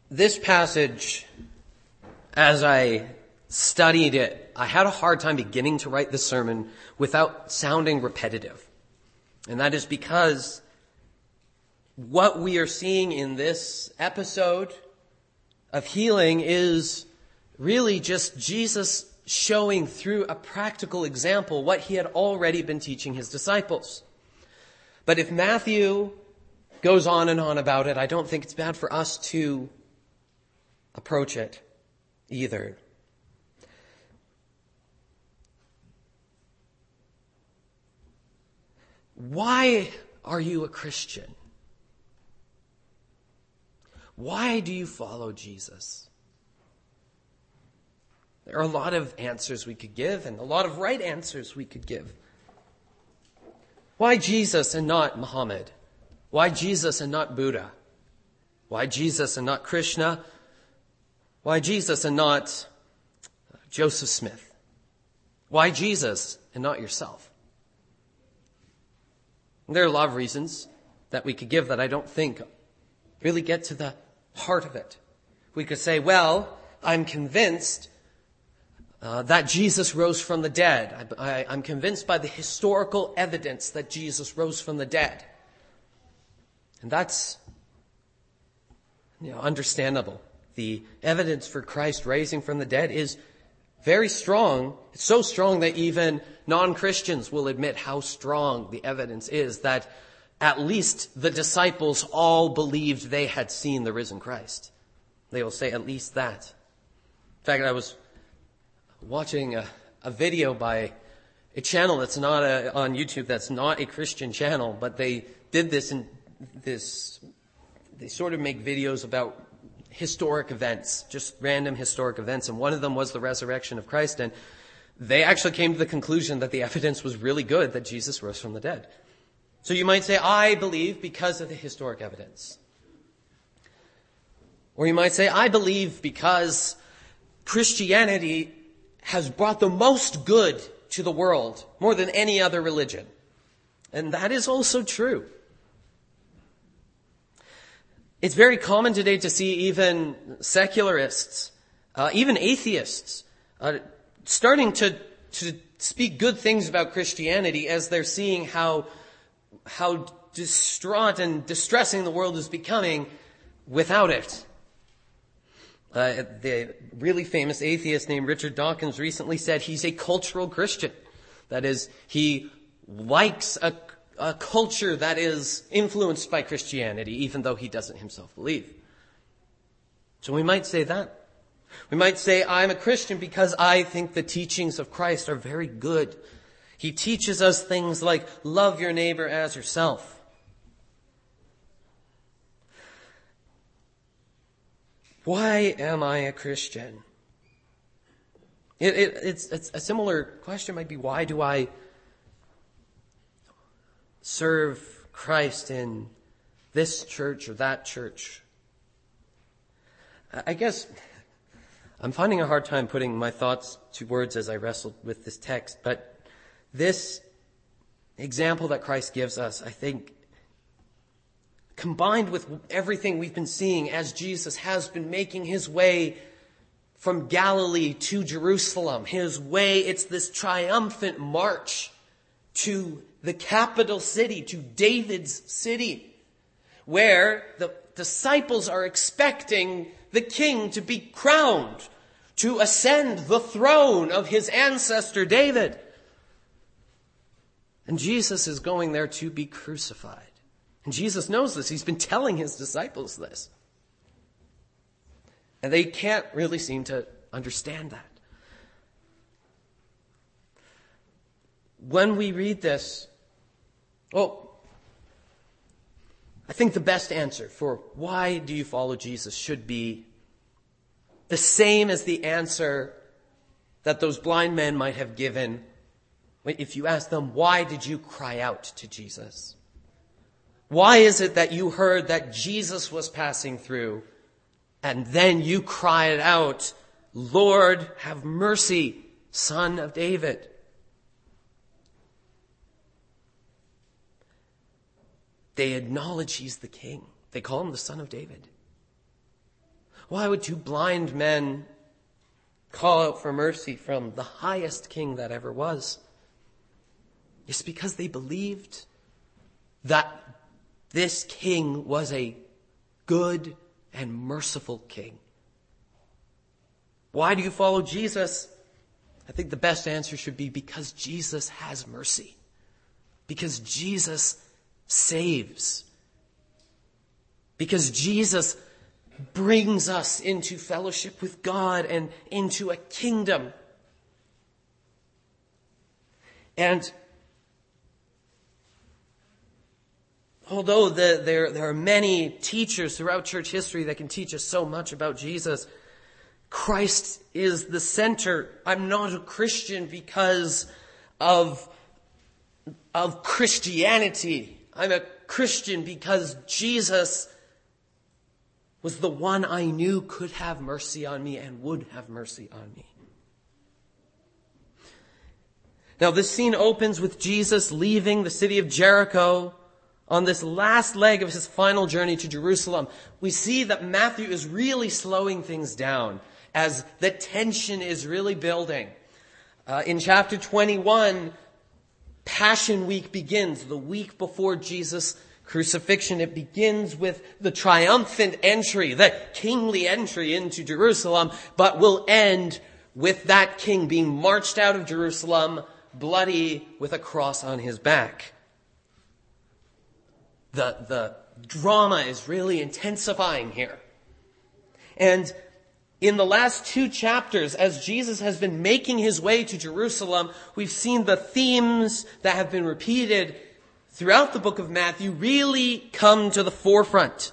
This passage, as I studied it, I had a hard time beginning to write the sermon without sounding repetitive. And that is because what we are seeing in this episode of healing is really just Jesus showing through a practical example what he had already been teaching his disciples. But if Matthew goes on and on about it, I don't think it's bad for us to approach it either. Why are you a Christian? Why do you follow Jesus? There are a lot of answers we could give and a lot of right answers we could give. Why Jesus and not Muhammad? Why Jesus and not Buddha? Why Jesus and not Krishna? Why Jesus and not Joseph Smith? Why Jesus and not yourself? And there are a lot of reasons that we could give that I don't think really get to the heart of it. We could say, well, I'm convinced that Jesus rose from the dead. I'm convinced by the historical evidence that Jesus rose from the dead. And that's understandable. The evidence for Christ raising from the dead is very strong. It's so strong that even non-Christians will admit how strong the evidence is that at least the disciples all believed they had seen the risen Christ. They will say at least that. In fact, I was watching a video by a channel that's not on YouTube, that's not a Christian channel, but they did they sort of make videos about historic events, just random historic events, and one of them was the resurrection of Christ, and they actually came to the conclusion that the evidence was really good that Jesus rose from the dead. So you might say, I believe because of the historic evidence. Or you might say, I believe because Christianity has brought the most good to the world, more than any other religion. And that is also true. It's very common today to see even secularists, even atheists, starting to speak good things about Christianity as they're seeing how distraught and distressing the world is becoming without it. The really famous atheist named Richard Dawkins recently said he's a cultural Christian. That is, he likes a culture that is influenced by Christianity, even though he doesn't himself believe. So we might say that. We might say, I'm a Christian because I think the teachings of Christ are very good. He teaches us things like love your neighbor as yourself. Why am I a Christian? It's a similar question might be, why do I serve Christ in this church or that church? I guess I'm finding a hard time putting my thoughts to words as I wrestled with this text, but this example that Christ gives us, I think, combined with everything we've been seeing as Jesus has been making his way from Galilee to Jerusalem, his way, it's this triumphant march to the capital city, to David's city, where the disciples are expecting the king to be crowned, to ascend the throne of his ancestor David. And Jesus is going there to be crucified. And Jesus knows this. He's been telling his disciples this. And they can't really seem to understand that. When we read this, I think the best answer for why do you follow Jesus should be the same as the answer that those blind men might have given if you ask them, why did you cry out to Jesus? Why is it that you heard that Jesus was passing through and then you cried out, Lord, have mercy, Son of David? They acknowledge he's the king. They call him the Son of David. Why would two blind men call out for mercy from the highest king that ever was? It's because they believed that this king was a good and merciful king. Why do you follow Jesus? I think the best answer should be because Jesus has mercy. Because Jesus saves. Because Jesus brings us into fellowship with God and into a kingdom. And although there are many teachers throughout church history that can teach us so much about Jesus, Christ is the center. I'm not a Christian because of Christianity. I'm a Christian because Jesus was the one I knew could have mercy on me and would have mercy on me. Now, this scene opens with Jesus leaving the city of Jericho on this last leg of his final journey to Jerusalem. We see that Matthew is really slowing things down as the tension is really building. In chapter 21, Passion Week begins, the week before Jesus' crucifixion. It begins with the triumphant entry, the kingly entry into Jerusalem, but will end with that king being marched out of Jerusalem, bloody, with a cross on his back. The drama is really intensifying here. And in the last 2 chapters, as Jesus has been making his way to Jerusalem, we've seen the themes that have been repeated throughout the book of Matthew really come to the forefront.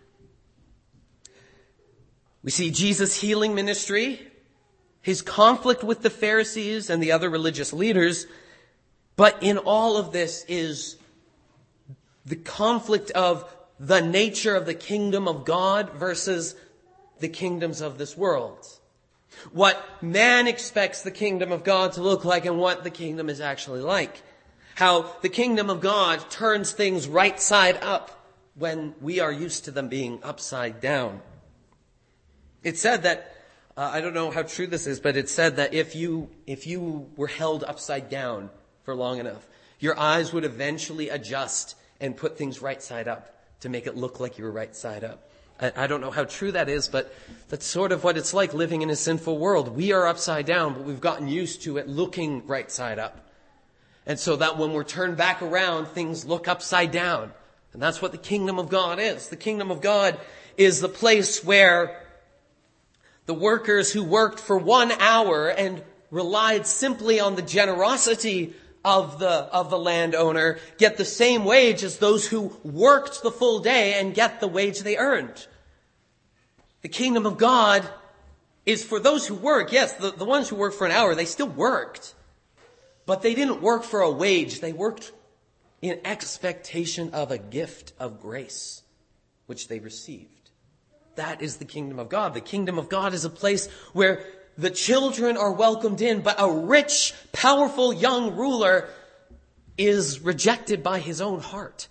We see Jesus' healing ministry, his conflict with the Pharisees and the other religious leaders, but in all of this is the conflict of the nature of the kingdom of God versus the kingdoms of this world. What man expects the kingdom of God to look like and what the kingdom is actually like. How the kingdom of God turns things right side up when we are used to them being upside down. It's said that, I don't know how true this is, but it's said that if you were held upside down for long enough, your eyes would eventually adjust and put things right side up to make it look like you were right side up. I don't know how true that is, but that's sort of what it's like living in a sinful world. We are upside down, but we've gotten used to it looking right side up. And so that when we're turned back around, things look upside down. And that's what the kingdom of God is. The kingdom of God is the place where the workers who worked for 1 hour and relied simply on the generosity of the landowner get the same wage as those who worked the full day and get the wage they earned. The kingdom of God is for those who work. Yes, the ones who worked for an hour, they still worked. But they didn't work for a wage. They worked in expectation of a gift of grace, which they received. That is the kingdom of God. The kingdom of God is a place where the children are welcomed in, but a rich, powerful young ruler is rejected by his own heart.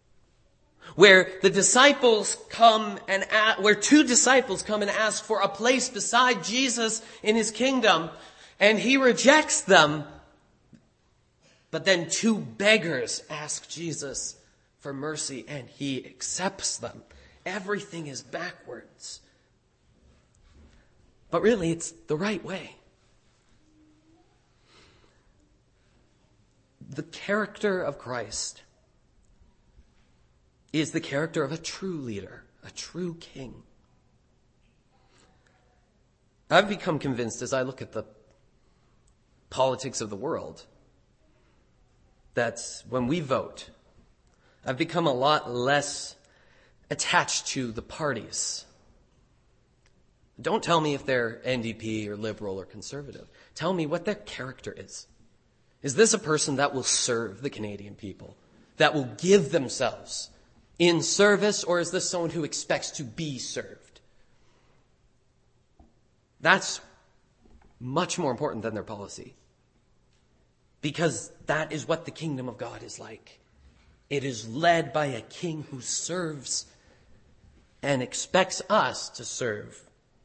Where the disciples where 2 disciples come and ask for a place beside Jesus in his kingdom, and he rejects them. But then 2 beggars ask Jesus for mercy, and he accepts them. Everything is backwards. But really, it's the right way. The character of Christ is the character of a true leader, a true king. I've become convinced as I look at the politics of the world that when we vote, I've become a lot less attached to the parties. Don't tell me if they're NDP or liberal or conservative. Tell me what their character is. Is this a person that will serve the Canadian people, that will give themselves in service, or is this someone who expects to be served? That's much more important than their policy, because that is what the kingdom of God is like. It is led by a king who serves. and expects us to serve.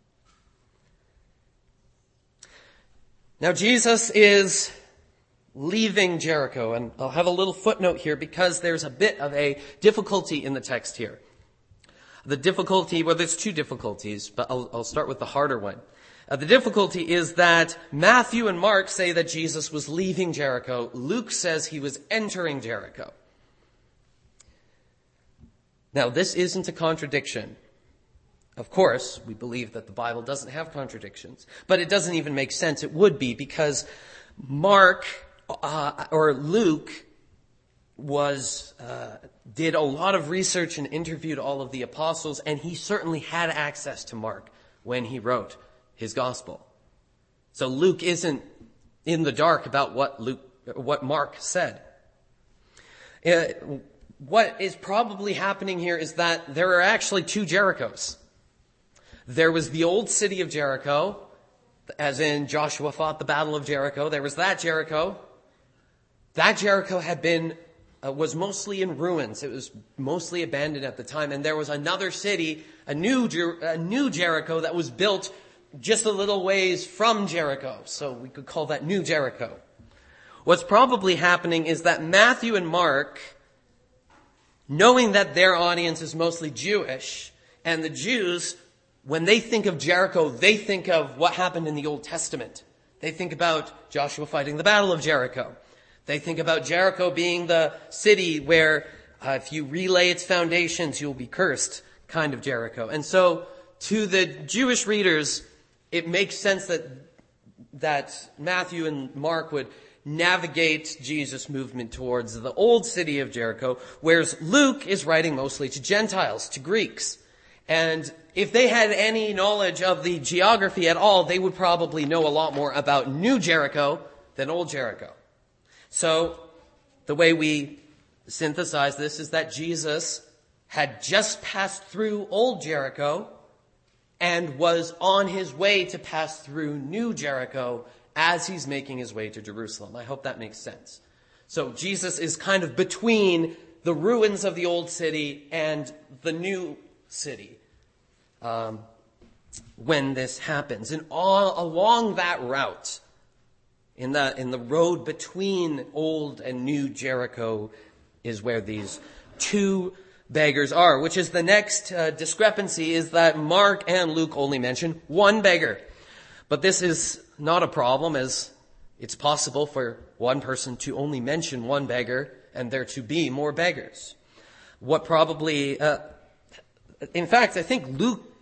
Now Jesus is leaving Jericho, and I'll have a little footnote here because there's a bit of a difficulty in the text here. The difficulty, well, there's two difficulties, but I'll start with the harder one. The difficulty is that Matthew and Mark say that Jesus was leaving Jericho. Luke says he was entering Jericho. Now, this isn't a contradiction. Of course, we believe that the Bible doesn't have contradictions, but it doesn't even make sense. It would be because Mark or Luke did a lot of research and interviewed all of the apostles, and he certainly had access to Mark when he wrote his gospel. So Luke isn't in the dark about what Mark said. What is probably happening here is that there are actually two Jerichos. There was the old city of Jericho, as in Joshua fought the battle of Jericho. There was that Jericho. That Jericho was mostly in ruins. It was mostly abandoned at the time. And there was another city, a new Jericho that was built just a little ways from Jericho. So we could call that New Jericho. What's probably happening is that Matthew and Mark, knowing that their audience is mostly Jewish, and the Jews, when they think of Jericho, they think of what happened in the Old Testament. They think about Joshua fighting the Battle of Jericho. They think about Jericho being the city where if you relay its foundations, you'll be cursed, kind of Jericho. And so to the Jewish readers, it makes sense that Matthew and Mark would navigate Jesus' movement towards the old city of Jericho, whereas Luke is writing mostly to Gentiles, to Greeks. And if they had any knowledge of the geography at all, they would probably know a lot more about New Jericho than Old Jericho. So the way we synthesize this is that Jesus had just passed through Old Jericho and was on his way to pass through New Jericho as he's making his way to Jerusalem. I hope that makes sense. So Jesus is kind of between the ruins of the old city and the new city when this happens. And all along that route, in the road between old and new Jericho, is where these two beggars are, which is the next discrepancy, is that Mark and Luke only mention one beggar. But this is not a problem, as it's possible for one person to only mention one beggar and there to be more beggars. In fact, I think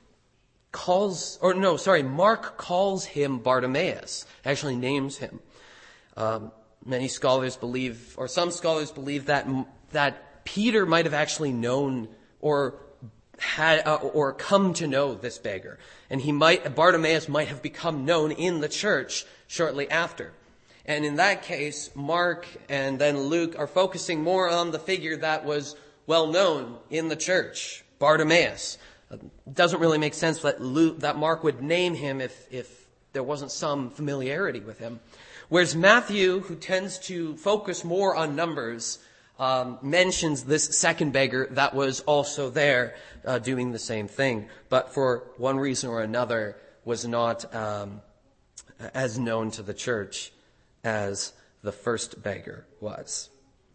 Mark calls him Bartimaeus, actually names him. Many scholars believe, or some scholars believe that Peter might have actually known or come to know this beggar. And Bartimaeus might have become known in the church shortly after. And in that case, Mark and then Luke are focusing more on the figure that was well known in the church, Bartimaeus. It doesn't really make sense that Mark would name him if there wasn't some familiarity with him. Whereas Matthew, who tends to focus more on numbers, mentions this second beggar that was also there doing the same thing, but for one reason or another was not as known to the church as the first beggar was.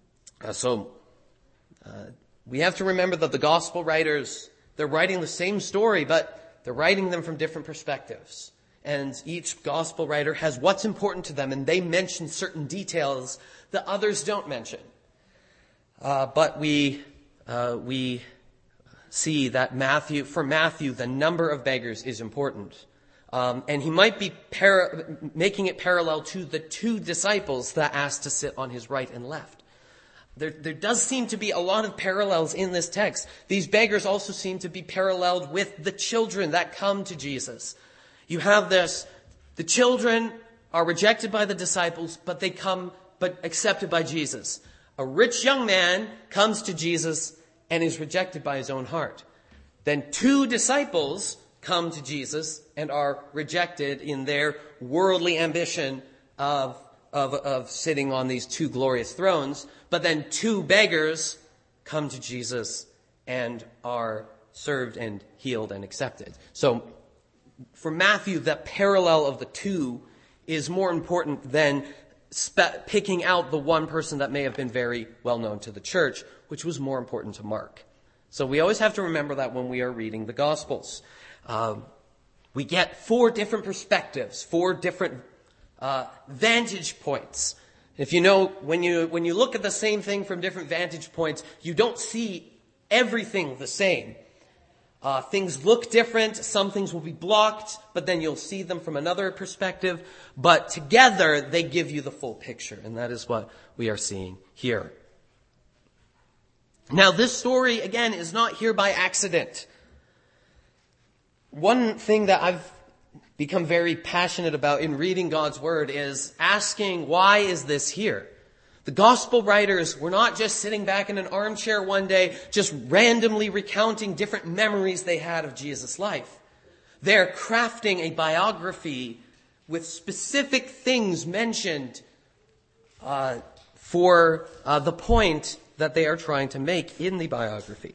We have to remember that the gospel writers, they're writing the same story, but they're writing them from different perspectives. And each gospel writer has what's important to them, and they mention certain details that others don't mention. But we see that for Matthew, the number of beggars is important. And he might be making it parallel to the two disciples that asked to sit on his right and left. There does seem to be a lot of parallels in this text. These beggars also seem to be paralleled with the children that come to Jesus. You have this, the children are rejected by the disciples, but accepted by Jesus. A rich young man comes to Jesus and is rejected by his own heart. Then two disciples come to Jesus and are rejected in their worldly ambition of sitting on these two glorious thrones. But then two beggars come to Jesus and are served and healed and accepted. So for Matthew, the parallel of the two is more important than picking out the one person that may have been very well known to the church, which was more important to Mark. So we always have to remember that when we are reading the Gospels. We get 4 different perspectives, 4 different vantage points. If you know, when you look at the same thing from different vantage points, you don't see everything the same. Things look different. Some things will be blocked, but then you'll see them from another perspective. But together, they give you the full picture, and that is what we are seeing here. Now, this story, again, is not here by accident. One thing that I've become very passionate about in reading God's Word is asking, why is this here? The gospel writers were not just sitting back in an armchair one day, just randomly recounting different memories they had of Jesus' life. They're crafting a biography with specific things mentioned for the point that they are trying to make in the biography.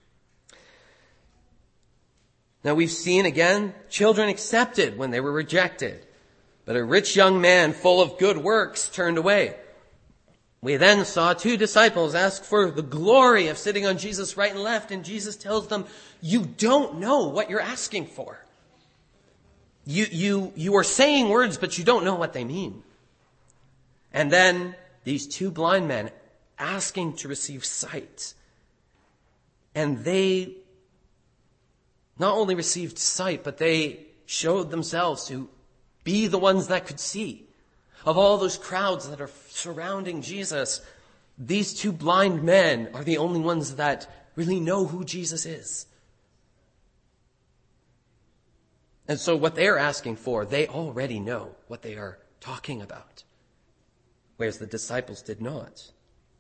Now we've seen again, children accepted when they were rejected, but a rich young man full of good works turned away. We then saw 2 disciples ask for the glory of sitting on Jesus' right and left, and Jesus tells them, you don't know what you're asking for. You are saying words, but you don't know what they mean. And then these 2 blind men asking to receive sight. And they not only received sight, but they showed themselves to be the ones that could see. Of all those crowds that are surrounding Jesus, these 2 blind men are the only ones that really know who Jesus is. And so what they're asking for, they already know what they are talking about, whereas the disciples did not.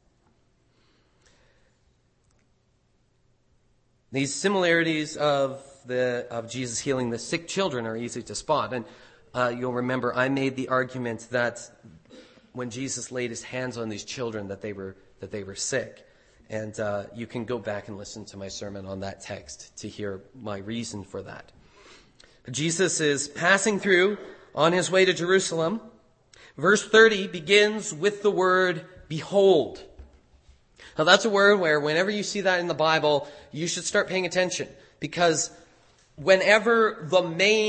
These similarities of Jesus healing the sick children are easy to spot. And you'll remember I made the argument that when Jesus laid his hands on these children that they were sick. And you can go back and listen to my sermon on that text to hear my reason for that. But Jesus is passing through on his way to Jerusalem. Verse 30 begins with the word behold. Now that's a word where whenever you see that in the Bible, you should start paying attention, because whenever the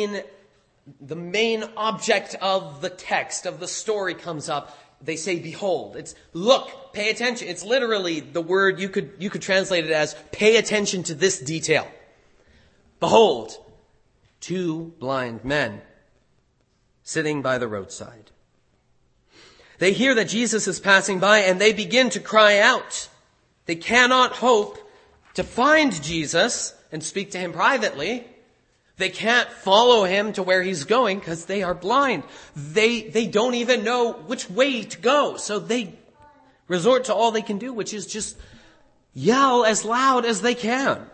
main object of the text, of the story comes up, they say behold. It's look, pay attention. It's literally the word you could translate it as pay attention to this detail. Behold, 2 blind men sitting by the roadside. They hear that Jesus is passing by and they begin to cry out. They cannot hope to find Jesus and speak to him privately. They can't follow him to where he's going because they are blind. They don't even know which way to go. So they resort to all they can do, which is just yell as loud as they can.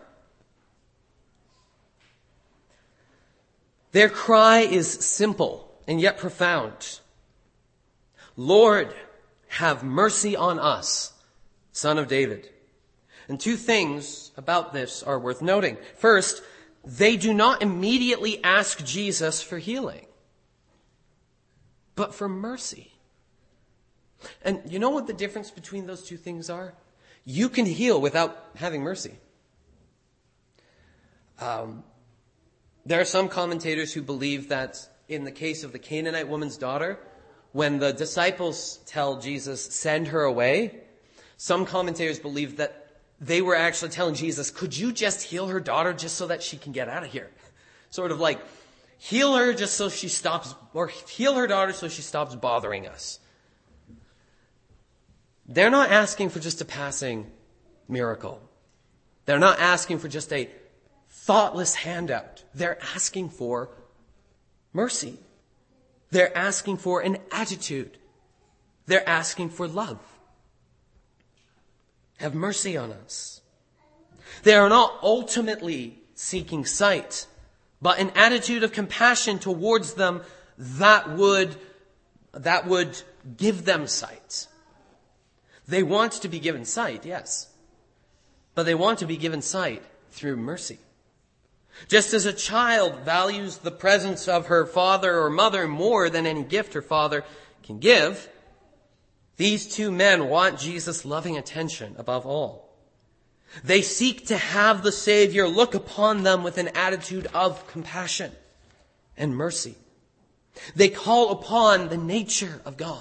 Their cry is simple and yet profound. Lord, have mercy on us, Son of David. And 2 things about this are worth noting. First, they do not immediately ask Jesus for healing, but for mercy. And you know what the difference between those 2 things are? You can heal without having mercy. There are some commentators who believe that in the case of the Canaanite woman's daughter, when the disciples tell Jesus, send her away, some commentators believe that they were actually telling Jesus, could you just heal her daughter just so that she can get out of here? Sort of like, heal her just so she stops, or heal her daughter so she stops bothering us. They're not asking for just a passing miracle. They're not asking for just a thoughtless handout. They're asking for mercy. They're asking for an attitude. They're asking for love. Have mercy on us. They are not ultimately seeking sight, but an attitude of compassion towards them that would give them sight. They want to be given sight, yes, but they want to be given sight through mercy, Just as a child values the presence of her father or mother more than any gift her father can give, these two men want Jesus' loving attention above all. They seek to have the Savior look upon them with an attitude of compassion and mercy. They call upon the nature of God.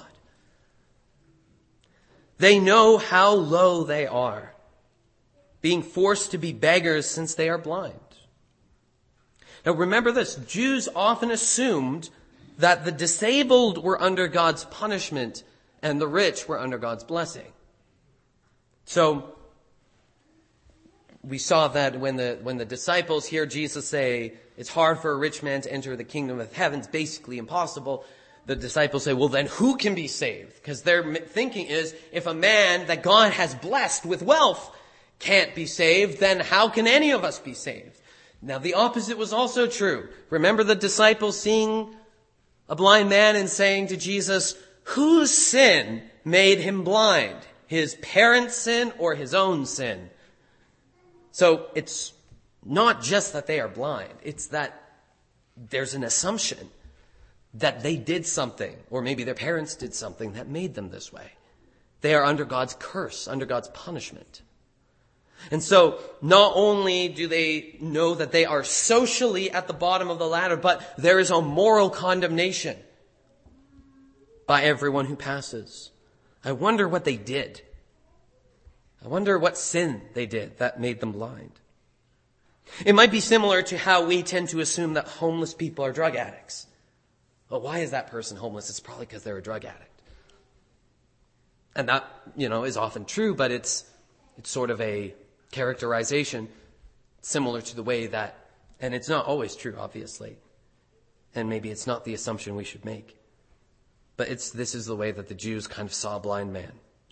They know how low they are, being forced to be beggars since they are blind. Now remember this, Jews often assumed that the disabled were under God's punishment and the rich were under God's blessing. So we saw that when the disciples hear Jesus say, it's hard for a rich man to enter the kingdom of heaven, it's basically impossible. The disciples say, well then who can be saved? Because their thinking is, if a man that God has blessed with wealth can't be saved, then how can any of us be saved? Now the opposite was also true. Remember the disciples seeing a blind man and saying to Jesus, whose sin made him blind? His parents' sin or his own sin? So it's not just that they are blind. It's that there's an assumption that they did something, or maybe their parents did something that made them this way. They are under God's curse, under God's punishment. And so not only do they know that they are socially at the bottom of the ladder, but there is a moral condemnation by everyone who passes. I wonder what they did. I wonder what sin they did that made them blind. It might be similar to how we tend to assume that homeless people are drug addicts. Well, why is that person homeless? It's probably because they're a drug addict. And that, is often true, but it's sort of a characterization similar to the way that, and it's not always true, obviously. And maybe it's not the assumption we should make. But this is the way that the Jews kind of saw a blind man.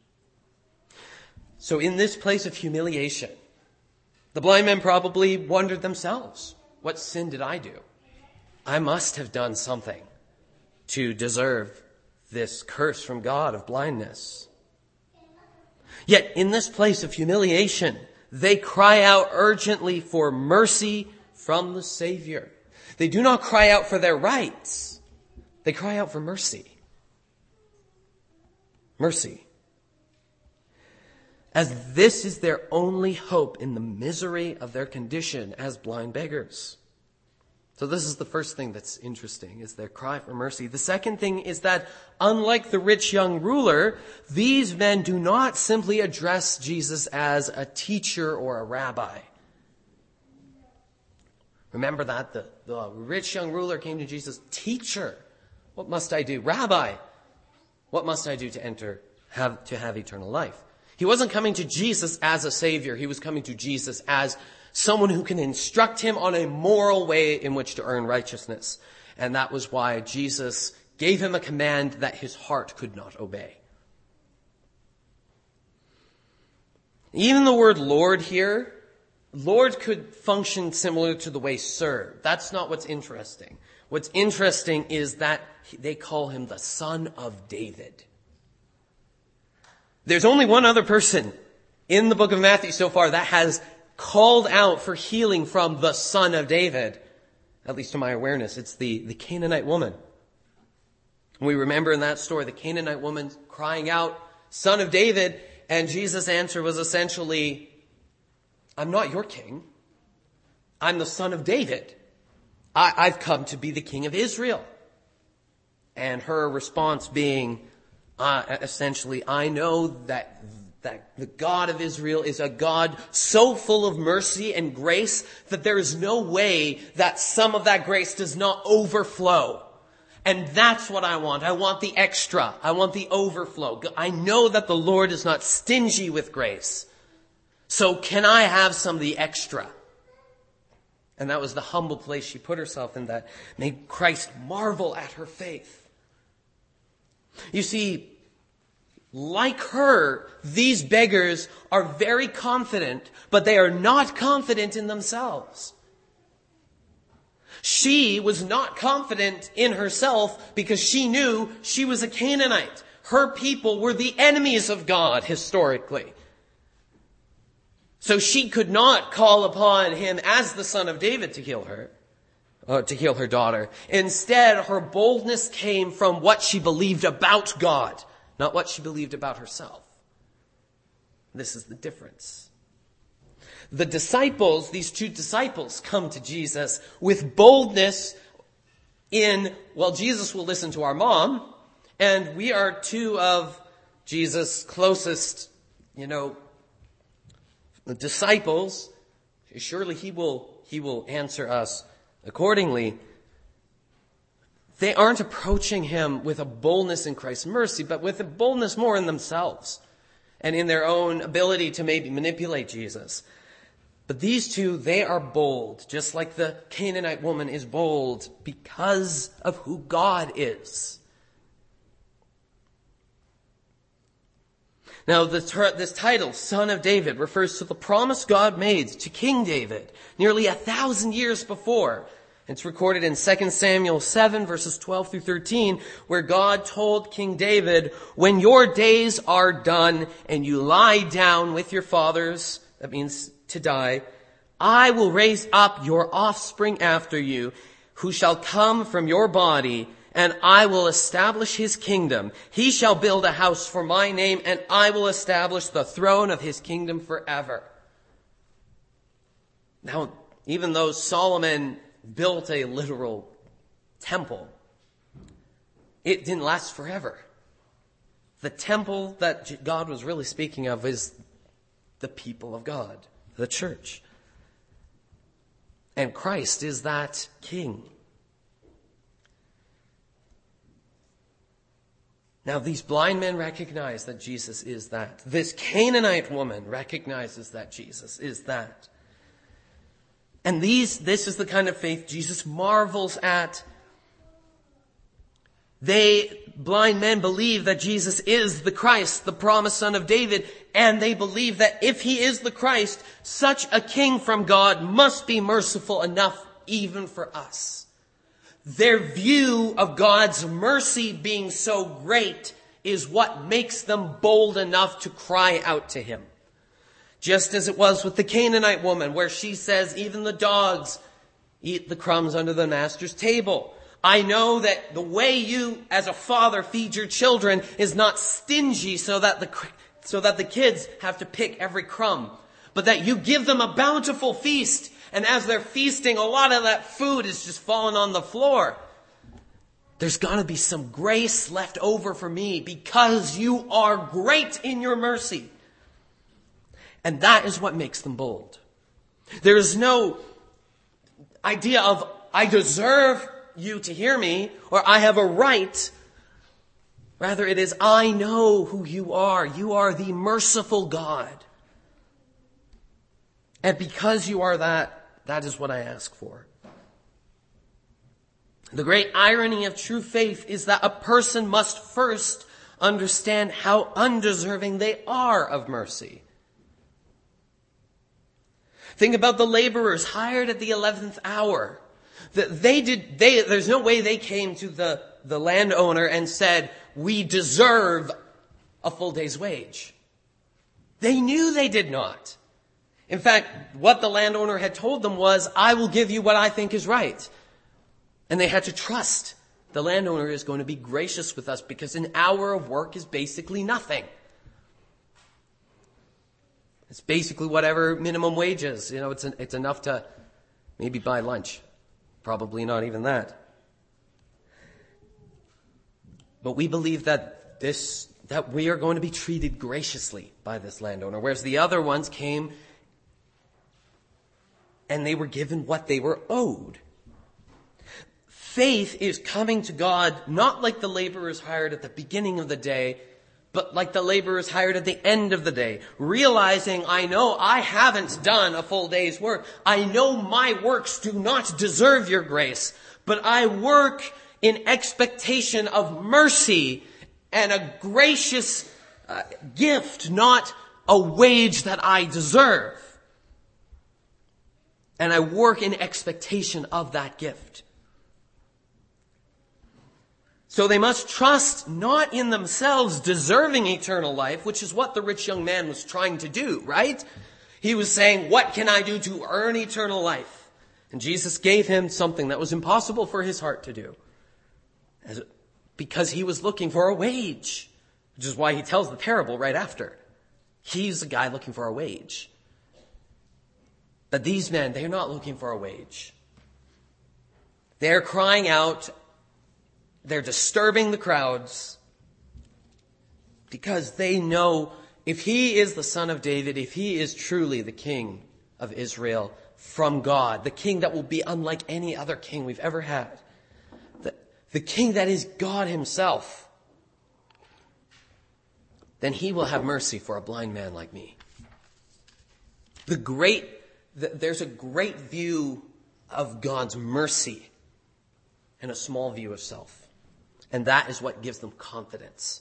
So in this place of humiliation, the blind men probably wondered themselves, what sin did I do? I must have done something to deserve this curse from God of blindness. Yet in this place of humiliation, they cry out urgently for mercy from the Savior. They do not cry out for their rights. They cry out for mercy. Mercy. As this is their only hope in the misery of their condition as blind beggars. So this is the first thing that's interesting, is their cry for mercy. The second thing is that, unlike the rich young ruler, these men do not simply address Jesus as a teacher or a rabbi. Remember that? The rich young ruler came to Jesus, teacher, what must I do? Rabbi, what must I do to have eternal life? He wasn't coming to Jesus as a savior. He was coming to Jesus as someone who can instruct him on a moral way in which to earn righteousness. And that was why Jesus gave him a command that his heart could not obey. Even the word Lord here, Lord could function similar to the way serve. That's not what's interesting. What's interesting is that they call him the Son of David. There's only one other person in the book of Matthew so far that has called out for healing from the Son of David. At least to my awareness, it's the Canaanite woman. We remember in that story, the Canaanite woman crying out, Son of David, and Jesus' answer was essentially, I'm not your king. I'm the Son of David. I've come to be the King of Israel. And her response being, essentially, I know that the God of Israel is a God so full of mercy and grace that there is no way that some of that grace does not overflow. And that's what I want. I want the extra. I want the overflow. I know that the Lord is not stingy with grace. So can I have some of the extra? And that was the humble place she put herself in, that made Christ marvel at her faith. You see, like her, these beggars are very confident, but they are not confident in themselves. She was not confident in herself because she knew she was a Canaanite. Her people were the enemies of God historically. So she could not call upon him as the Son of David to heal her daughter. Instead, her boldness came from what she believed about God, not what she believed about herself. This is the difference. The disciples, these two disciples, come to Jesus with boldness Jesus will listen to our mom, and we are two of Jesus' closest, the disciples. Surely he will answer us accordingly. They aren't approaching him with a boldness in Christ's mercy, but with a boldness more in themselves and in their own ability to maybe manipulate Jesus. But these two, they are bold, just like the Canaanite woman is bold because of who God is. Now, this title, Son of David, refers to the promise God made to King David nearly 1,000 years before. It's recorded in 2 Samuel 7, verses 12 through 13, where God told King David, "When your days are done and you lie down with your fathers," that means to die, "I will raise up your offspring after you, who shall come from your body, and I will establish his kingdom. He shall build a house for my name, and I will establish the throne of his kingdom forever." Now, even though Solomon built a literal temple, it didn't last forever. The temple that God was really speaking of is the people of God, the church. And Christ is that king. Now, these blind men recognize that Jesus is that. This Canaanite woman recognizes that Jesus is that. And this is the kind of faith Jesus marvels at. Blind men believe that Jesus is the Christ, the promised Son of David, and they believe that if he is the Christ, such a king from God must be merciful enough even for us. Their view of God's mercy being so great is what makes them bold enough to cry out to him. Just as it was with the Canaanite woman, where she says, "Even the dogs eat the crumbs under the master's table." I know that the way you, as a father, feed your children is not stingy so that the kids have to pick every crumb, but that you give them a bountiful feast. And as they're feasting, a lot of that food is just falling on the floor. There's got to be some grace left over for me because you are great in your mercy. And that is what makes them bold. There is no idea of, I deserve you to hear me, or I have a right. Rather, it is, I know who you are. You are the merciful God. And because you are that is what I ask for. The great irony of true faith is that a person must first understand how undeserving they are of mercy. Think about the laborers hired at the 11th hour. There's no way they came to the landowner and said, "We deserve a full day's wage." They knew they did not. In fact, what the landowner had told them was, "I will give you what I think is right." And they had to trust the landowner is going to be gracious with us because an hour of work is basically nothing. It's basically whatever minimum wage is. It's enough to maybe buy lunch. Probably not even that. But we believe that we are going to be treated graciously by this landowner, whereas the other ones came and they were given what they were owed. Faith is coming to God not like the laborers hired at the beginning of the day, but like the laborers hired at the end of the day, realizing, I know I haven't done a full day's work. I know my works do not deserve your grace, but I work in expectation of mercy and a gracious gift, not a wage that I deserve. And I work in expectation of that gift. So they must trust not in themselves deserving eternal life, which is what the rich young man was trying to do, right? He was saying, what can I do to earn eternal life? And Jesus gave him something that was impossible for his heart to do, because he was looking for a wage, which is why he tells the parable right after. He's a guy looking for a wage. But these men, they're not looking for a wage. They're crying out. They're disturbing the crowds because they know if he is the Son of David, if he is truly the King of Israel from God, the King that will be unlike any other king we've ever had, the King that is God himself, then he will have mercy for a blind man like me. There's a great view of God's mercy and a small view of self. And that is what gives them confidence.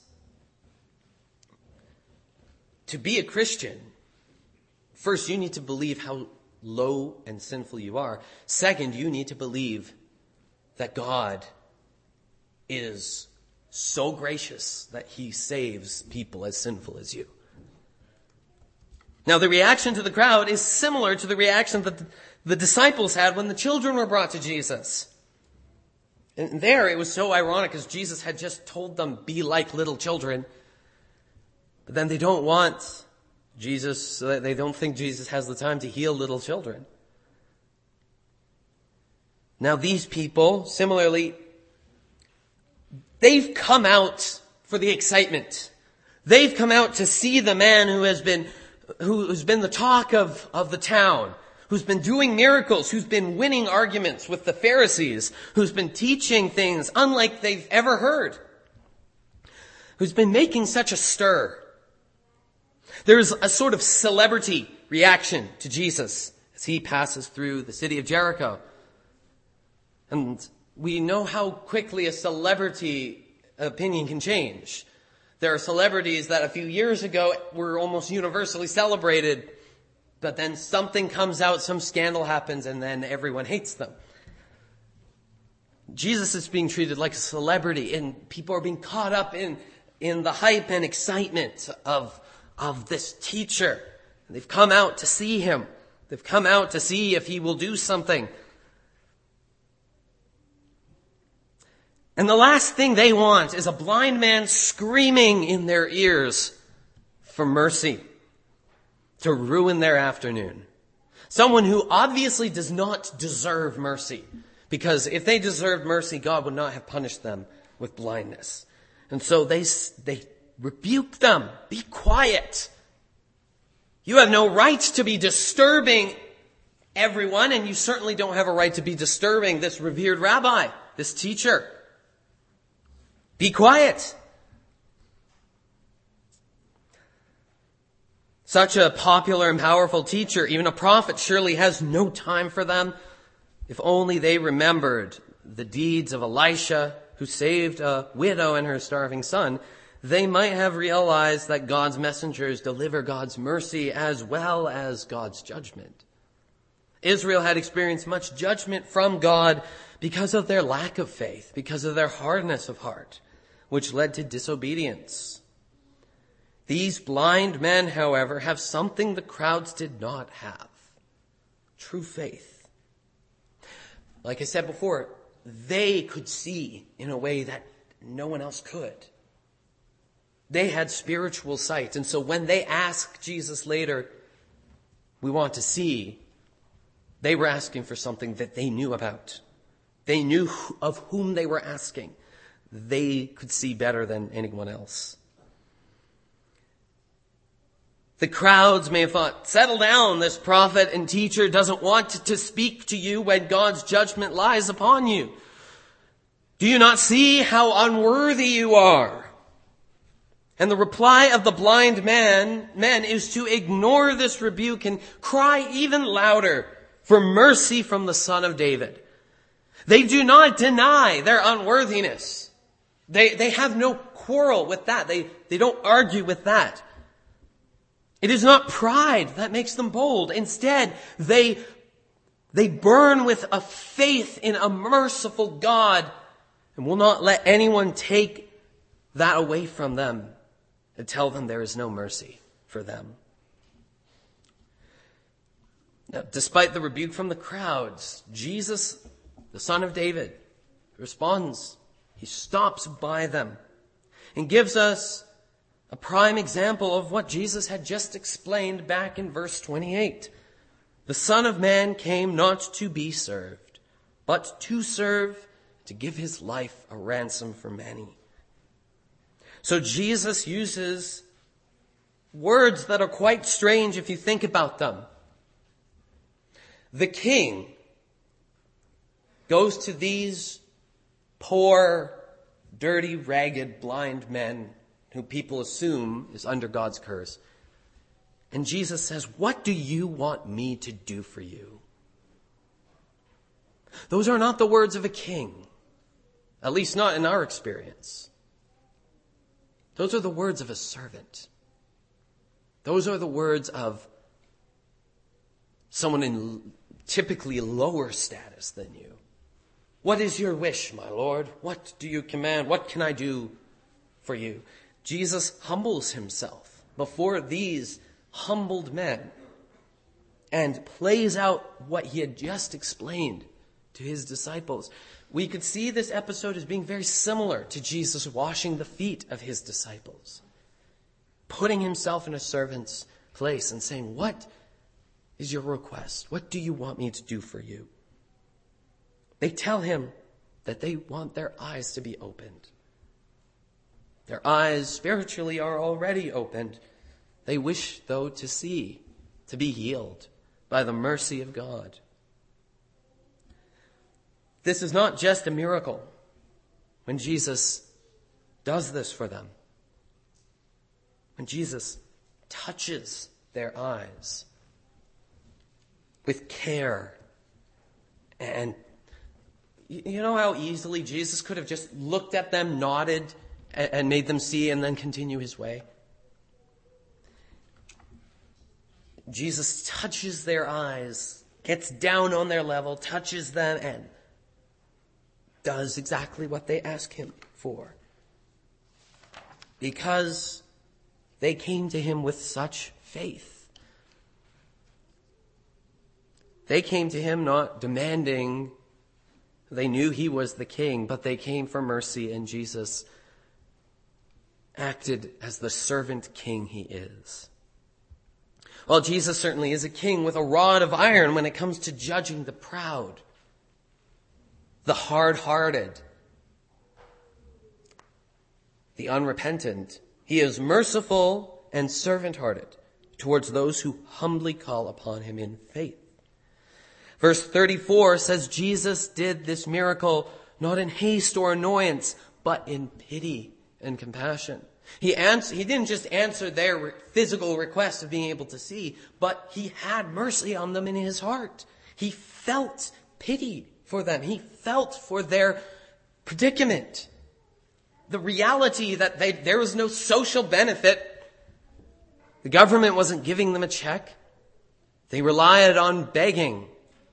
To be a Christian, first you need to believe how low and sinful you are. Second, you need to believe that God is so gracious that he saves people as sinful as you. Now, the reaction to the crowd is similar to the reaction that the disciples had when the children were brought to Jesus. And there, it was so ironic because Jesus had just told them, be like little children. But then they don't want Jesus, they don't think Jesus has the time to heal little children. Now, these people, similarly, they've come out for the excitement. They've come out to see the man who's been the talk of the town, who's been doing miracles, who's been winning arguments with the Pharisees, who's been teaching things unlike they've ever heard, who's been making such a stir. There's a sort of celebrity reaction to Jesus as he passes through the city of Jericho. And we know how quickly a celebrity opinion can change. There are celebrities that a few years ago were almost universally celebrated, but then something comes out, some scandal happens, and then everyone hates them. Jesus is being treated like a celebrity, and people are being caught up in the hype and excitement of this teacher. They've come out to see him. They've come out to see if he will do something. And the last thing they want is a blind man screaming in their ears for mercy to ruin their afternoon. Someone who obviously does not deserve mercy, because if they deserved mercy, God would not have punished them with blindness. And so they rebuke them. Be quiet. You have no right to be disturbing everyone, and you certainly don't have a right to be disturbing this revered rabbi, this teacher. Be quiet. Such a popular and powerful teacher, even a prophet, surely has no time for them. If only they remembered the deeds of Elisha, who saved a widow and her starving son, they might have realized that God's messengers deliver God's mercy as well as God's judgment. Israel had experienced much judgment from God because of their lack of faith, because of their hardness of heart, which led to disobedience. These blind men, however, have something the crowds did not have: true faith. Like I said before, they could see in a way that no one else could. They had spiritual sight. And so when they asked Jesus later, we want to see, they were asking for something that they knew about. They knew of whom they were asking. They could see better than anyone else. The crowds may have thought, settle down, this prophet and teacher doesn't want to speak to you when God's judgment lies upon you. Do you not see how unworthy you are? And the reply of the blind men is to ignore this rebuke and cry even louder for mercy from the Son of David. They do not deny their unworthiness. They have no quarrel with that. They don't argue with that. It is not pride that makes them bold. Instead, they burn with a faith in a merciful God and will not let anyone take that away from them and tell them there is no mercy for them. Now, despite the rebuke from the crowds, Jesus, the Son of David, responds. He stops by them and gives us a prime example of what Jesus had just explained back in verse 28. The Son of Man came not to be served, but to serve, to give his life a ransom for many. So Jesus uses words that are quite strange if you think about them. The king goes to these poor, dirty, ragged, blind men who people assume is under God's curse. And Jesus says, "What do you want me to do for you?" Those are not the words of a king, at least not in our experience. Those are the words of a servant. Those are the words of someone in typically lower status than you. "What is your wish, my Lord? What do you command? What can I do for you?" Jesus humbles himself before these humbled men and plays out what he had just explained to his disciples. We could see this episode as being very similar to Jesus washing the feet of his disciples, putting himself in a servant's place and saying, "What is your request? What do you want me to do for you?" They tell him that they want their eyes to be opened. Their eyes spiritually are already opened. They wish, though, to see, to be healed by the mercy of God. This is not just a miracle when Jesus does this for them. When Jesus touches their eyes with care. And you know how easily Jesus could have just looked at them, nodded, and made them see and then continue his way? Jesus touches their eyes, gets down on their level, touches them, and does exactly what they ask him for. Because they came to him with such faith. They came to him not demanding, they knew he was the king, but they came for mercy, and Jesus acted as the servant king he is. Well, Jesus certainly is a king with a rod of iron when it comes to judging the proud, the hard-hearted, the unrepentant. He is merciful and servant-hearted towards those who humbly call upon him in faith. Verse 34 says Jesus did this miracle not in haste or annoyance, but in pity and compassion. He didn't just answer their physical request of being able to see, but he had mercy on them in his heart. He felt pity for them. He felt for their predicament. The reality that there was no social benefit. The government wasn't giving them a check. They relied on begging.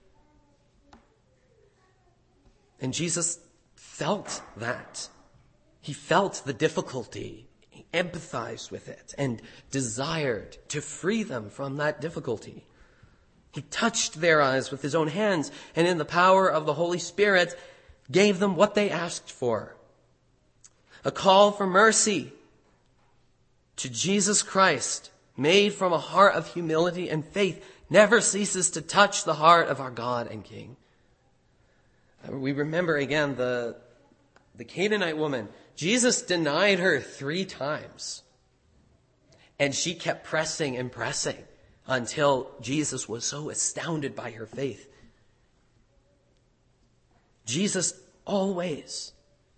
And Jesus felt that. He felt the difficulty. He empathized with it and desired to free them from that difficulty. He touched their eyes with his own hands and in the power of the Holy Spirit gave them what they asked for. A call for mercy to Jesus Christ, made from a heart of humility and faith, never ceases to touch the heart of our God and King. We remember again the Canaanite woman. Jesus denied her 3 times. And she kept pressing and pressing until Jesus was so astounded by her faith. Jesus always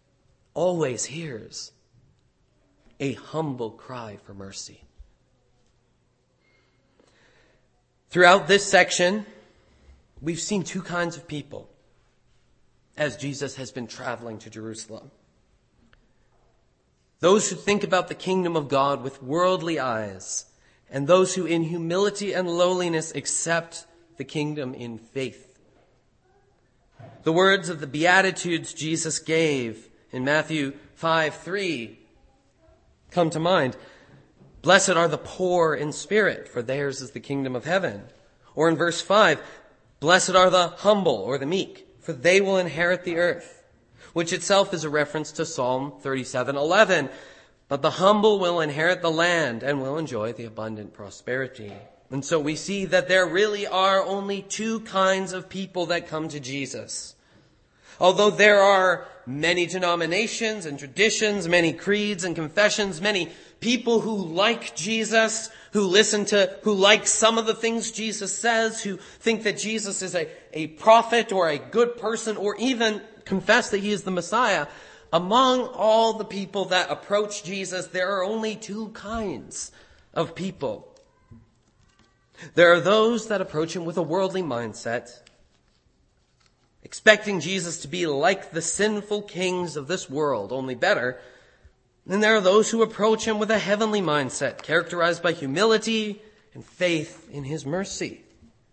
hears a humble cry for mercy. Throughout this section, we've seen 2 kinds of people as Jesus has been traveling to Jerusalem. Those who think about the kingdom of God with worldly eyes, and those who in humility and lowliness accept the kingdom in faith. The words of the Beatitudes Jesus gave in Matthew 5:3 come to mind. Blessed are the poor in spirit, for theirs is the kingdom of heaven. Or in verse 5, blessed are the humble or the meek, for they will inherit the earth, which itself is a reference to Psalm 37:11. But the humble will inherit the land and will enjoy the abundant prosperity. And so we see that there really are only two kinds of people that come to Jesus. Although there are many denominations and traditions, many creeds and confessions, many people who like Jesus, who like some of the things Jesus says, who think that Jesus is a prophet or a good person, or even confess that he is the Messiah, among all the people that approach Jesus, there are only two kinds of people. There are those that approach him with a worldly mindset, expecting Jesus to be like the sinful kings of this world, only better. And there are those who approach him with a heavenly mindset, characterized by humility and faith in his mercy.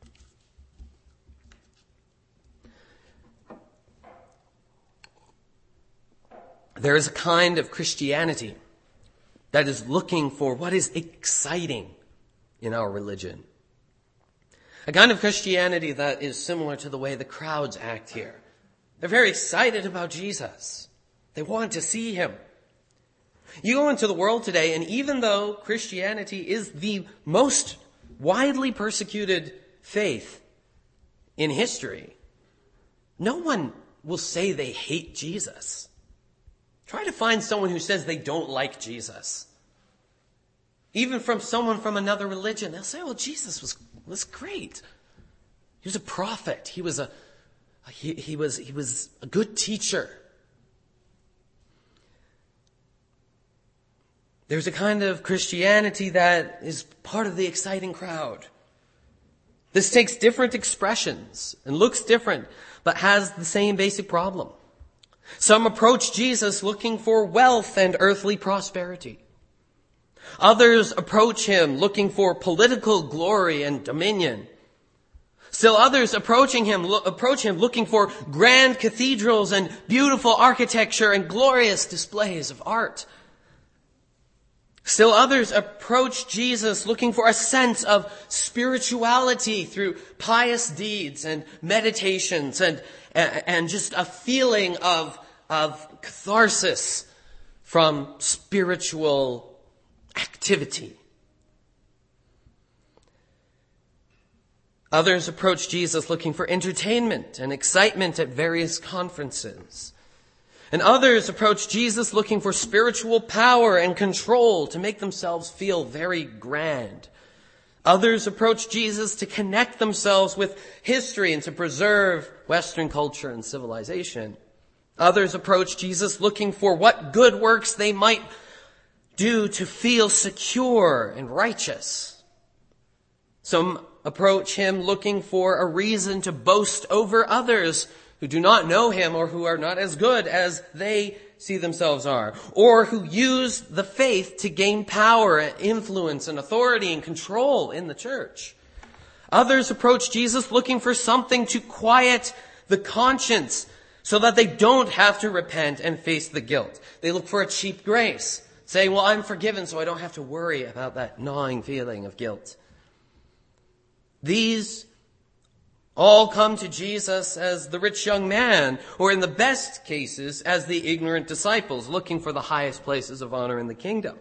There is a kind of Christianity that is looking for what is exciting in our religion. A kind of Christianity that is similar to the way the crowds act here. They're very excited about Jesus. They want to see him. You go into the world today, and even though Christianity is the most widely persecuted faith in history, no one will say they hate Jesus. Try to find someone who says they don't like Jesus. Even from someone from another religion, they'll say, well, Jesus was great. He was a prophet. He was a good teacher. There's a kind of Christianity that is part of the exciting crowd. This takes different expressions and looks different, but has the same basic problem. Some approach Jesus looking for wealth and earthly prosperity. Others approach him looking for political glory and dominion. Still others approach him looking for grand cathedrals and beautiful architecture and glorious displays of art. Still others approach Jesus looking for a sense of spirituality through pious deeds and meditations and just a feeling of catharsis from spiritual activity. Others approach Jesus looking for entertainment and excitement at various conferences. And others approach Jesus looking for spiritual power and control to make themselves feel very grand. Others approach Jesus to connect themselves with history and to preserve Western culture and civilization. Others approach Jesus looking for what good works they might do to feel secure and righteous. Some approach him looking for a reason to boast over others who do not know him or who are not as good as they see themselves are, or who use the faith to gain power and influence and authority and control in the church. Others approach Jesus looking for something to quiet the conscience so that they don't have to repent and face the guilt. They look for a cheap grace, saying, well, I'm forgiven, so I don't have to worry about that gnawing feeling of guilt. These all come to Jesus as the rich young man, or in the best cases, as the ignorant disciples looking for the highest places of honor in the kingdom.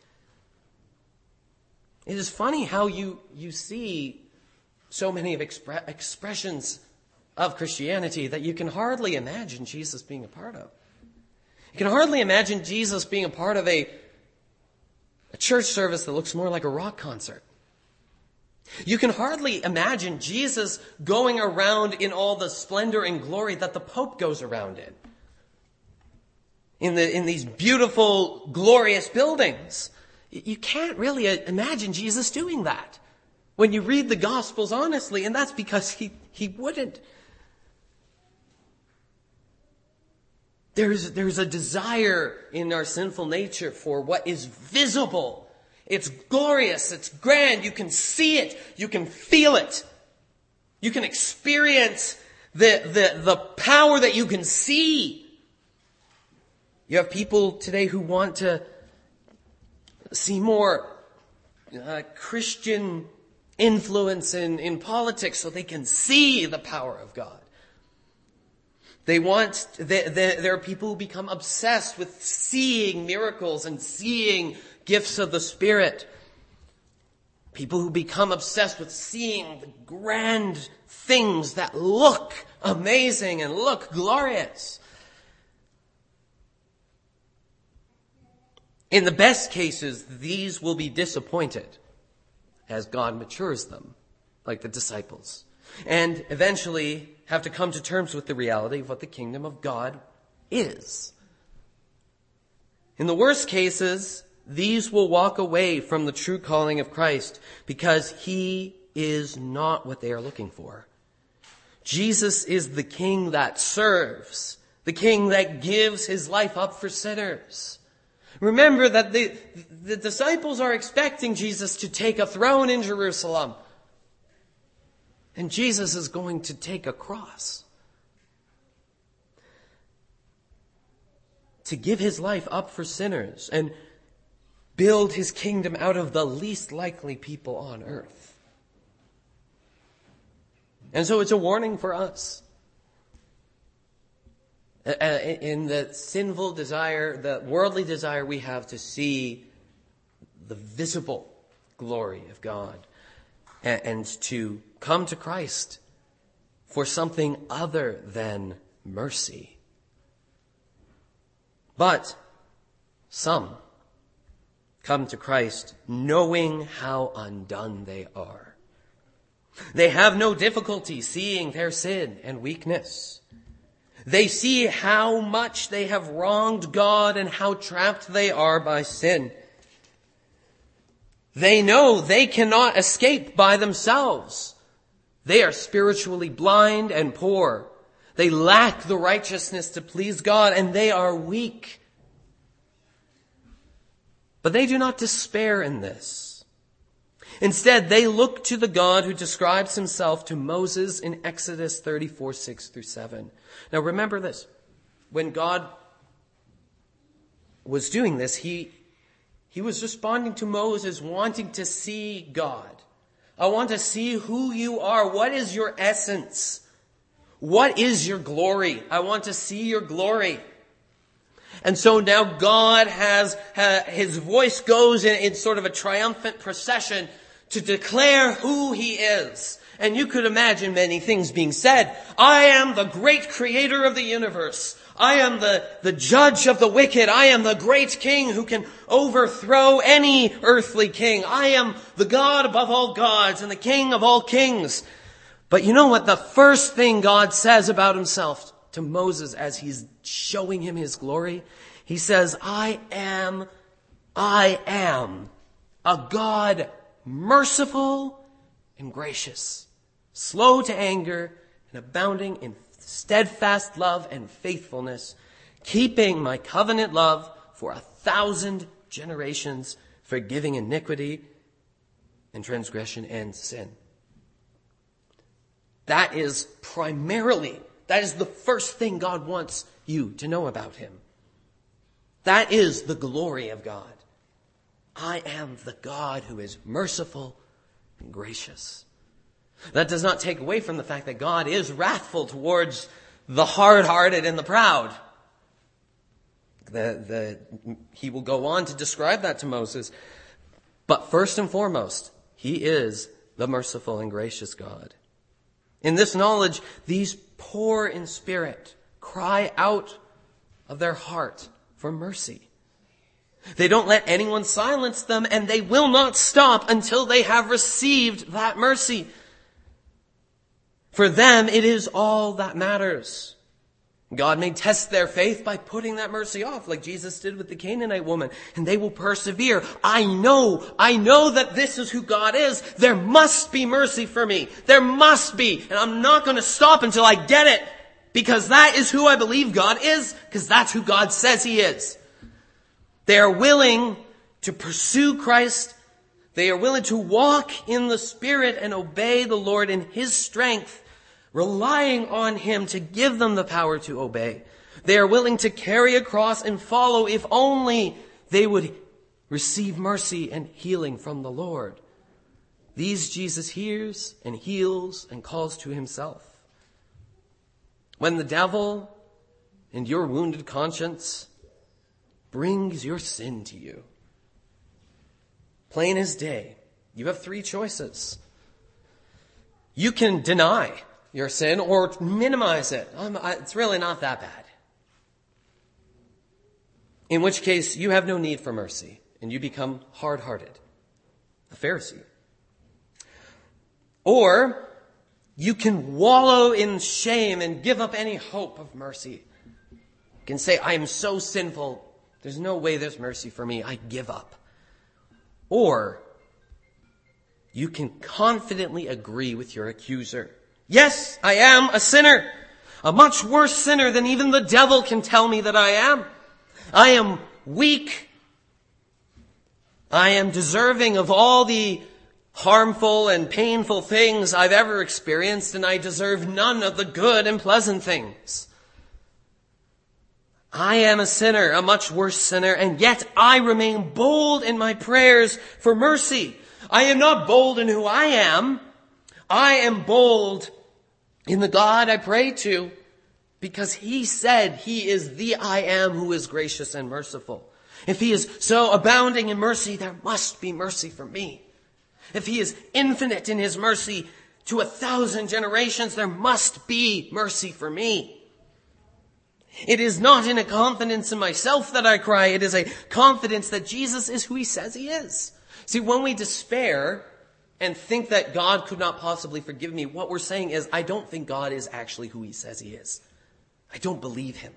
It is funny how you see so many of expressions of Christianity that you can hardly imagine Jesus being a part of. You can hardly imagine Jesus being a part of a church service that looks more like a rock concert. You can hardly imagine Jesus going around in all the splendor and glory that the Pope goes around in these beautiful, glorious buildings. You can't really imagine Jesus doing that when you read the Gospels honestly, and that's because he wouldn't. There's a desire in our sinful nature for what is visible. It's glorious. It's grand. You can see it. You can feel it. You can experience the power that you can see. You have people today who want to see more Christian influence in politics so they can see the power of God. There are people who become obsessed with seeing miracles and seeing gifts of the Spirit. People who become obsessed with seeing the grand things that look amazing and look glorious. In the best cases, these will be disappointed as God matures them, like the disciples, and eventually have to come to terms with the reality of what the kingdom of God is. In the worst cases, these will walk away from the true calling of Christ because he is not what they are looking for. Jesus is the king that serves, the king that gives his life up for sinners. Remember that the disciples are expecting Jesus to take a throne in Jerusalem. And Jesus is going to take a cross. To give his life up for sinners and build his kingdom out of the least likely people on earth. And so it's a warning for us. In the sinful desire, the worldly desire we have to see the visible glory of God and to come to Christ for something other than mercy. But some come to Christ knowing how undone they are. They have no difficulty seeing their sin and weakness. They see how much they have wronged God and how trapped they are by sin. They know they cannot escape by themselves. They are spiritually blind and poor. They lack the righteousness to please God, and they are weak. But they do not despair in this. Instead, they look to the God who describes himself to Moses in Exodus 34, 6-7. Now remember this. When God was doing this, he was responding to Moses wanting to see God. I want to see who you are. What is your essence? What is your glory? I want to see your glory. And so now God has, his voice goes in sort of a triumphant procession to declare who he is. And you could imagine many things being said. I am the great creator of the universe. I am the judge of the wicked. I am the great king who can overthrow any earthly king. I am the God above all gods and the king of all kings. But you know what? The first thing God says about himself to Moses as he's showing him his glory, he says, I am a God merciful and gracious, slow to anger and abounding in steadfast love and faithfulness, keeping my covenant love for 1,000 generations, forgiving iniquity and transgression and sin. That is the first thing God wants you to know about him. That is the glory of God. I am the God who is merciful and gracious. That does not take away from the fact that God is wrathful towards the hard-hearted and the proud. He will go on to describe that to Moses. But first and foremost, he is the merciful and gracious God. In this knowledge, these poor in spirit cry out of their heart for mercy. They don't let anyone silence them, and they will not stop until they have received that mercy. For them, it is all that matters. God may test their faith by putting that mercy off, like Jesus did with the Canaanite woman, and they will persevere. I know that this is who God is. There must be mercy for me. There must be, and I'm not going to stop until I get it, because that is who I believe God is, because that's who God says he is. They are willing to pursue Christ. They are willing to walk in the Spirit and obey the Lord in his strength, relying on him to give them the power to obey. They are willing to carry a cross and follow if only they would receive mercy and healing from the Lord. These Jesus hears and heals and calls to himself. When the devil and your wounded conscience brings your sin to you, plain as day, you have three choices. You can deny your sin or minimize it. It's really not that bad. In which case, you have no need for mercy and you become hard-hearted, a Pharisee. Or you can wallow in shame and give up any hope of mercy. You can say, I am so sinful. There's no way there's mercy for me. I give up. Or you can confidently agree with your accuser. Yes, I am a sinner. A much worse sinner than even the devil can tell me that I am. I am weak. I am deserving of all the harmful and painful things I've ever experienced, and I deserve none of the good and pleasant things. I am a sinner, a much worse sinner, and yet I remain bold in my prayers for mercy. I am not bold in who I am. I am bold in the God I pray to, because he said he is the I am who is gracious and merciful. If he is so abounding in mercy, there must be mercy for me. If he is infinite in his mercy to 1,000 generations, there must be mercy for me. It is not in a confidence in myself that I cry. It is a confidence that Jesus is who he says he is. See, when we despair and think that God could not possibly forgive me, what we're saying is, I don't think God is actually who he says he is. I don't believe him.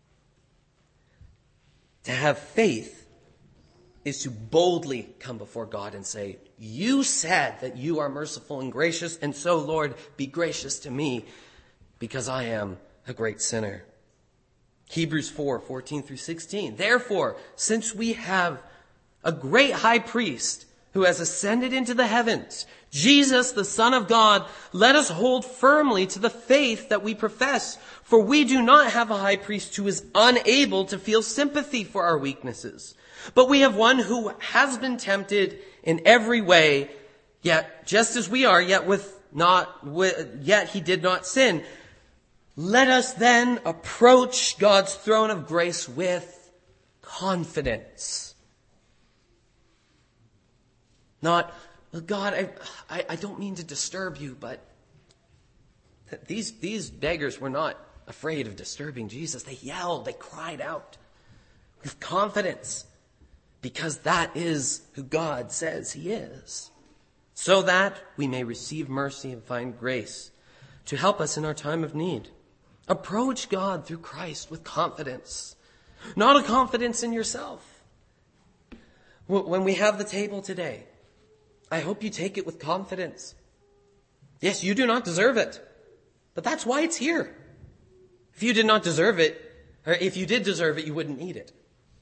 To have faith is to boldly come before God and say, you said that you are merciful and gracious, and so, Lord, be gracious to me because I am a great sinner. Hebrews 4:14-16. Therefore, since we have a great high priest who has ascended into the heavens, Jesus, the Son of God, let us hold firmly to the faith that we profess. For we do not have a high priest who is unable to feel sympathy for our weaknesses, but we have one who has been tempted in every way, yet just as we are, yet he did not sin. Let us then approach God's throne of grace with confidence. Not, God, I don't mean to disturb you, but these beggars were not afraid of disturbing Jesus. They yelled, they cried out with confidence, because that is who God says he is, so that we may receive mercy and find grace to help us in our time of need. Approach God through Christ with confidence, not a confidence in yourself. When we have the table today, I hope you take it with confidence. Yes, you do not deserve it, but that's why it's here. If you did not deserve it, or if you did deserve it, you wouldn't eat it.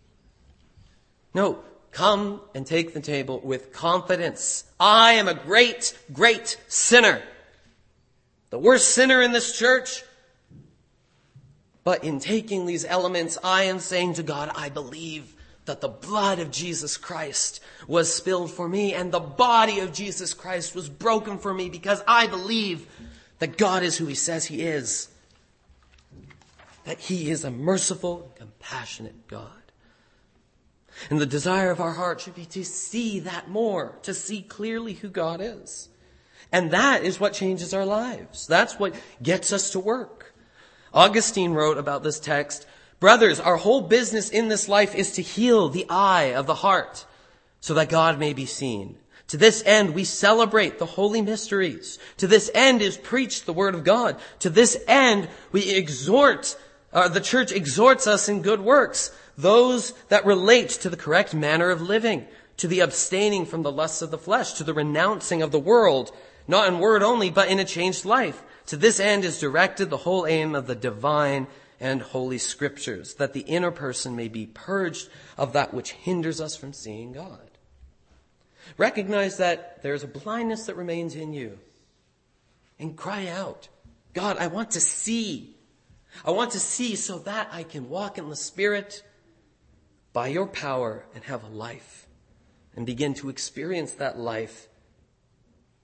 No, come and take the table with confidence. I am a great, great sinner. The worst sinner in this church. But in taking these elements, I am saying to God, I believe that the blood of Jesus Christ was spilled for me and the body of Jesus Christ was broken for me, because I believe that God is who he says he is. That he is a merciful and compassionate God. And the desire of our heart should be to see that more, to see clearly who God is. And that is what changes our lives. That's what gets us to work. Augustine wrote about this text, brothers, our whole business in this life is to heal the eye of the heart so that God may be seen. To this end, we celebrate the holy mysteries. To this end is preached the word of God. To this end, the church exhorts us in good works, those that relate to the correct manner of living, to the abstaining from the lusts of the flesh, to the renouncing of the world, not in word only, but in a changed life. To this end is directed the whole aim of the divine and holy scriptures, that the inner person may be purged of that which hinders us from seeing God. Recognize that there is a blindness that remains in you, and cry out, God, I want to see. I want to see so that I can walk in the Spirit by your power and have a life and begin to experience that life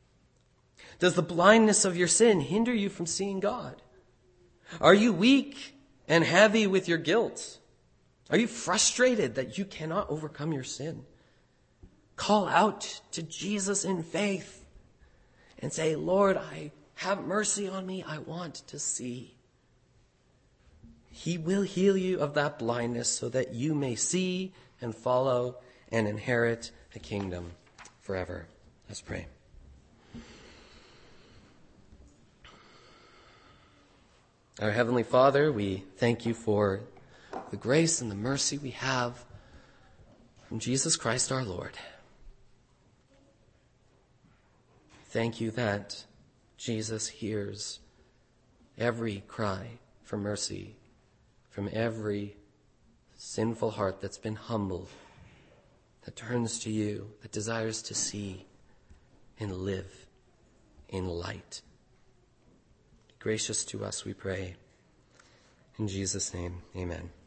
Does the blindness of your sin hinder you from seeing God? Are you weak and heavy with your guilt? Are you frustrated that you cannot overcome your sin? Call out to Jesus in faith and say, Lord, have mercy on me. I want to see. He will heal you of that blindness so that you may see and follow and inherit a kingdom forever. Let's pray. Our Heavenly Father, we thank you for the grace and the mercy we have from Jesus Christ our Lord. Thank you that Jesus hears every cry for mercy from every sinful heart that's been humbled, that turns to you, that desires to see and live in light. Be gracious to us, we pray. In Jesus' name, amen.